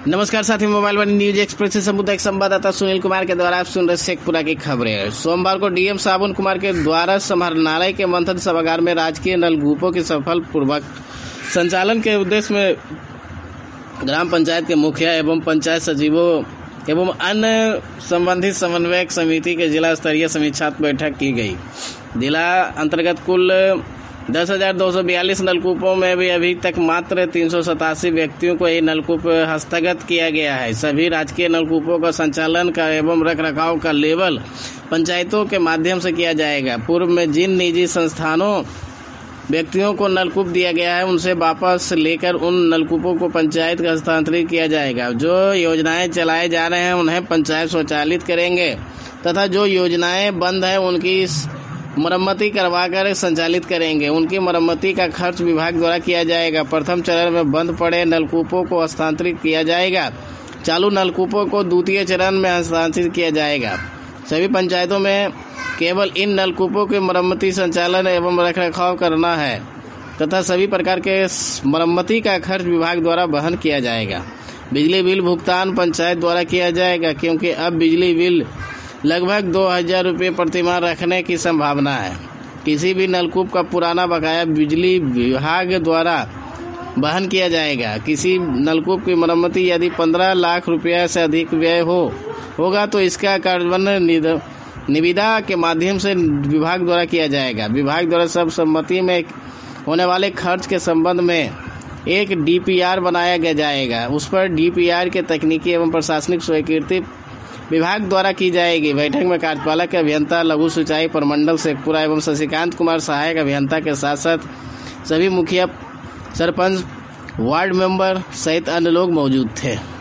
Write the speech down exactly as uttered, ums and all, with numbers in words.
नमस्कार साथी, mobile one news express से सामुदायिक संवाददाता सुनील कुमार के द्वारा आप सुन रहे शेखपुरा की खबरें। सोमवार को डीएम साबुन कुमार के द्वारा समाहरणालय के मंथन सभागार में राजकीय नलकूपों के सफल पूर्वक संचालन के उद्देश्य में ग्राम पंचायत के मुखिया एवं पंचायत सचिवों एवं अन्य संबंधित समन्वयक समिति के जिला स्तरीय समीक्षात्मक बैठक की गई। जिला अंतर्गत कुल दस हजार दो सौ बयालीस नलकूपों में भी अभी तक मात्र तीन सौ सतासी व्यक्तियों को ये नलकूप हस्तगत किया गया है। सभी राजकीय नलकूपों का संचालन का एवं रख रखाव का लेवल पंचायतों के माध्यम से किया जाएगा। पूर्व में जिन निजी संस्थानों व्यक्तियों को नलकूप दिया गया है उनसे वापस लेकर उन नलकूपों को पंचायत का हस्तांतरित किया जाएगा। जो योजनाएं चलाए जा रहे हैं उन्हें पंचायत स्वचालित करेंगे तथा जो योजनाएं बंद है उनकी मरम्मती करवाकर संचालित करेंगे। उनकी मरम्मती का खर्च विभाग द्वारा किया जाएगा। प्रथम चरण में बंद पड़े नलकूपों को हस्तांतरित किया जाएगा। चालू नलकूपों को द्वितीय चरण में हस्तांतरित किया जाएगा। सभी पंचायतों में केवल इन नलकूपों की मरम्मती, संचालन एवं रखरखाव करना है तथा सभी प्रकार के मरम्मती का खर्च विभाग द्वारा वहन किया जाएगा। बिजली बिल भुगतान पंचायत द्वारा किया जाएगा, क्योंकि अब बिजली बिल लगभग दो हजार रुपये प्रतिमाह रखने की संभावना है। किसी भी नलकूप का पुराना बकाया बिजली विभाग द्वारा वहन किया जाएगा। किसी नलकूप की मरम्मती यदि पंद्रह लाख रुपया से अधिक व्यय हो होगा तो इसका कार्यान्वयन निविदा के माध्यम से विभाग द्वारा किया जाएगा। विभाग द्वारा सब सम्मति में होने वाले खर्च के संबंध में एक डीपीआर बनाया जाएगा। उस पर डीपीआर के तकनीकी एवं प्रशासनिक स्वीकृति विभाग द्वारा की जाएगी। बैठक में कार्यपालक अभियंता लघु सिंचाई प्रमंडल शेखपुरा एवं शशिकांत कुमार सहायक अभियंता के साथ साथ सभी मुखिया, सरपंच, वार्ड मेंबर सहित अन्य लोग मौजूद थे।